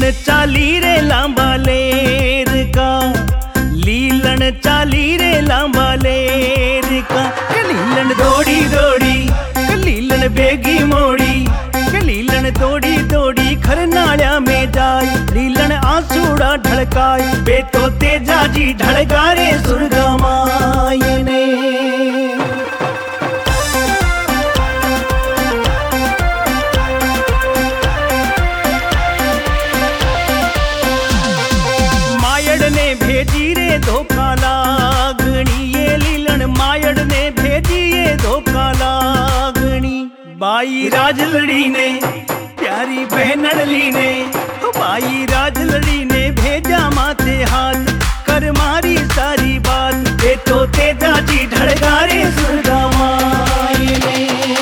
चाली रे लांबा लेर का, लीलन चाली रे लांबा लेर का। लीलन दौड़ी दौड़ी लीलन बेगी मोड़ी, लीलन दौड़ी दौड़ी खरनाळ्या में जाय। लीलन आंसूड़ा ढड़काय, बेतो तेजा जी ढड़का रे सुरगा मायने। भेजी रे धोखा लागनी, ये लीलन मायड़ ने भेजी ये धोखा लागनी। बाई राजलड़ी ने प्यारी बहनड़ली ने, बाई राजलड़ी ने भेजा माथे हाथ, कर मारी सारी बात। ये तो तेजा जी ढड़का रे सुरगा मायने।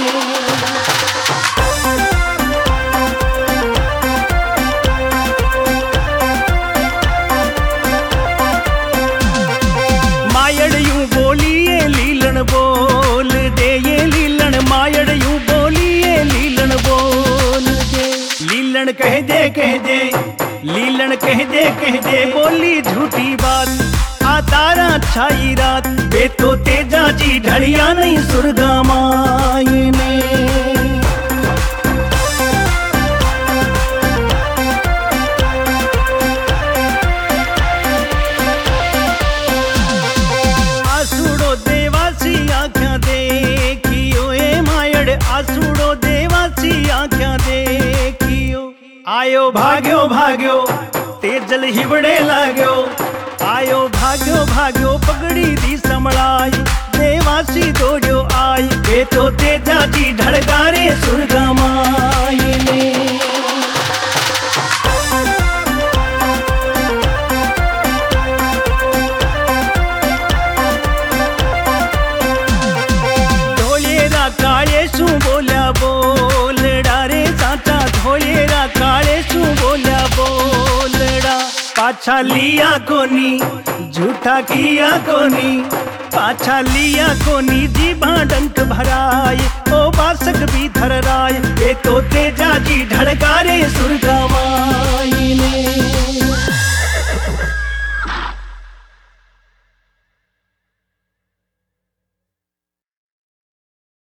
बोल दे ये लीलन मायड़ यूं बोली, ये लीलन बोल दे। लीलन कह दे लीलन कह दे बोली झूठी बात। आ तारा छाई रात, बेतो तेजा जी ढड़िया नहीं सुरगा मायने। आसूड़ो देवासी आँख्या देखियो। आयो भाग्यो भाग्यो तेजल हिवड़े लाग्यो, आयो भाग्यो भाग्यो पगड़ी दी समड़ाई। देवासी दौड़ो आई, ये तो तेजा जी ढड़का रे सुरगा मायने। काले शू बोल्या बोलड़ा रे साचा, धोलेरा काले शू बोल्या बोलड़ा। पाछा लिया कोनी झूठा किया कोनी, पाछा लिया कोनी जी भाडंक भराय। ओ बासक भी धर राय, ये तो तेजा जी ढड़का रे सुरगा माय।